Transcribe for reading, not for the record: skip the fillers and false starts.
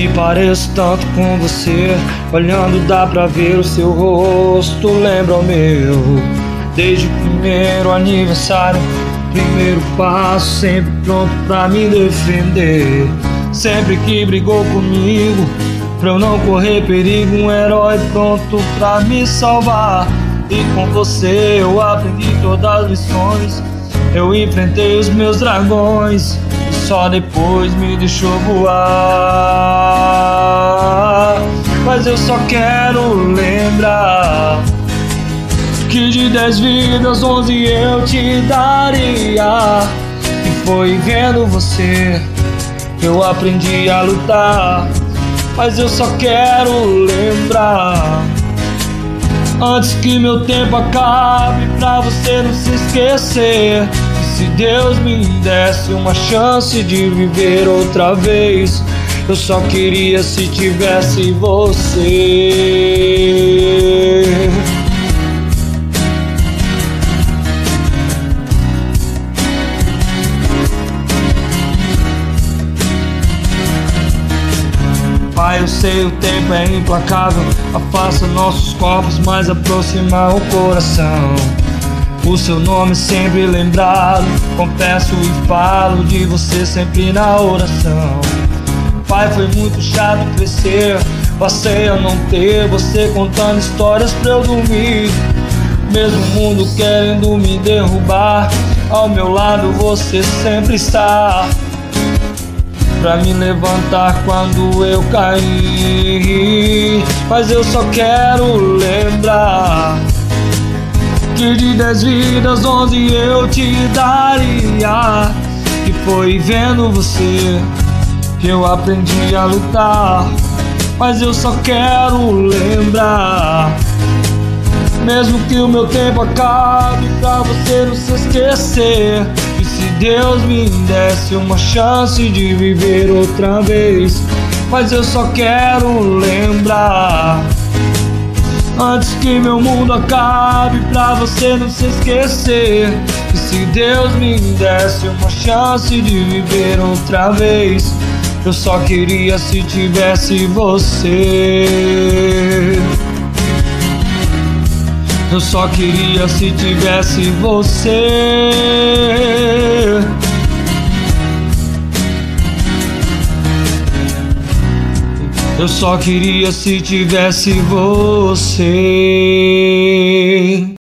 pareço tanto com você. Olhando dá pra ver o seu rosto, lembra o meu. Desde o primeiro aniversário, primeiro passo, sempre pronto pra me defender. Sempre que brigou comigo, pra eu não correr perigo, um herói pronto pra me salvar. E com você eu aprendi todas as lições, eu enfrentei os meus dragões, e só depois me deixou voar. Mas eu só quero lembrar que de 10 vidas 11 eu te daria. E foi vendo você que eu aprendi a lutar. Mas eu só quero lembrar, antes que meu tempo acabe, pra você não se esquecer. E se Deus me desse uma chance de viver outra vez, eu só queria se tivesse você. Pai, eu sei o tempo é implacável, afasta nossos corpos, mas aproxima o coração. O seu nome sempre lembrado, confesso e falo de você sempre na oração. Pai, foi muito chato crescer, passei a não ter você contando histórias pra eu dormir. Mesmo o mundo querendo me derrubar, ao meu lado você sempre está, pra me levantar quando eu cair. Mas eu só quero lembrar que de 10 vidas 11 eu te daria. E foi vendo você que eu aprendi a lutar. Mas eu só quero lembrar, mesmo que o meu tempo acabe, pra você não se esquecer. E se Deus me desse uma chance de viver outra vez, mas eu só quero lembrar, antes que meu mundo acabe, pra você não se esquecer. E se Deus me desse uma chance de viver outra vez, eu só queria se tivesse você. Eu só queria se tivesse você. Eu só queria se tivesse você.